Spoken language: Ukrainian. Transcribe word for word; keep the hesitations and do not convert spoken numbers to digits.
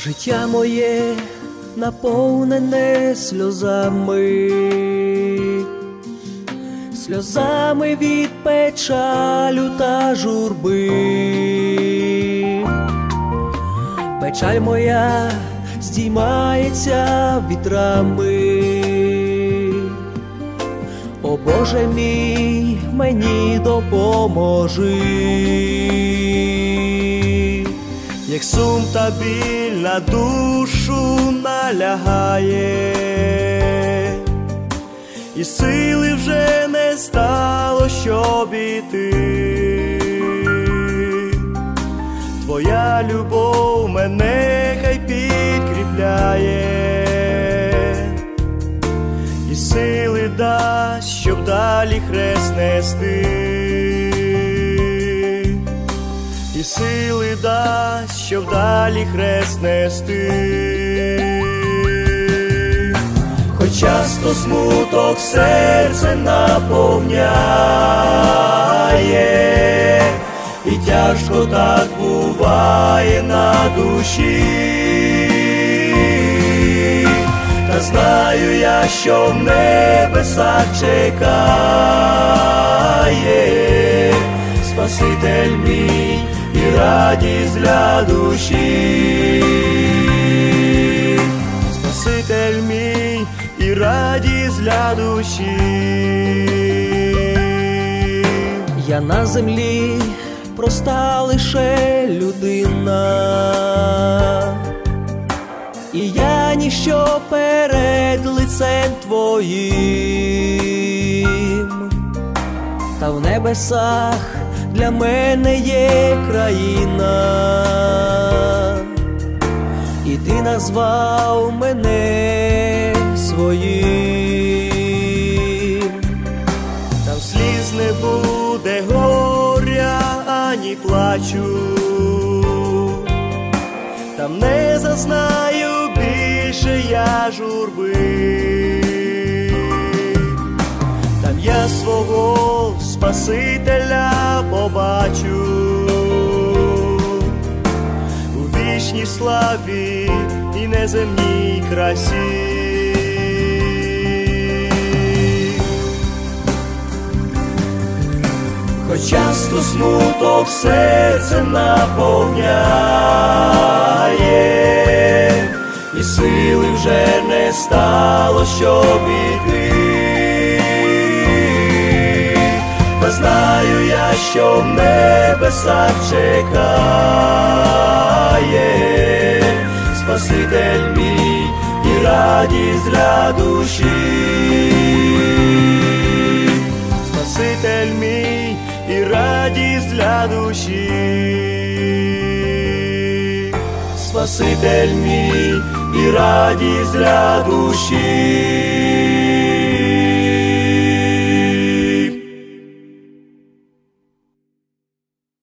Життя моє наповнене сльозами, сльозами від печалю та журби. Печаль моя здіймається вітрами. О Боже мій, мені допоможи. Як сум та біль на душу налягає, і сили вже не стало, щоб іти. Твоя любов мене хай підкріпляє, і сили дасть, щоб далі хрест нести. І сили дасть, щоб далі хрест нести. Хоч часто смуток серце наповняє, і тяжко так буває на душі, та знаю я, що в небесах чекає Спаситель мій і радість для душі. Спаситель мій і радість для душі. Я на землі проста лише людина, і я ніщо перед лицем Твоїм, та в небесах для мене є країна, і Ти назвав мене своїм. Там сліз не буде, горя ані плачу, там не зазнаю більше я журби. Там я свого Спасителя побачу у вічній славі і неземній красі. Хоч часто смуток серце наповняє, і сили вже не стало, щоб іти. Та знаю я, що в небесах чекає Спаситель мій і радість для душі. Спаситель мій і радість для душі. Спаситель мій і радість для душі.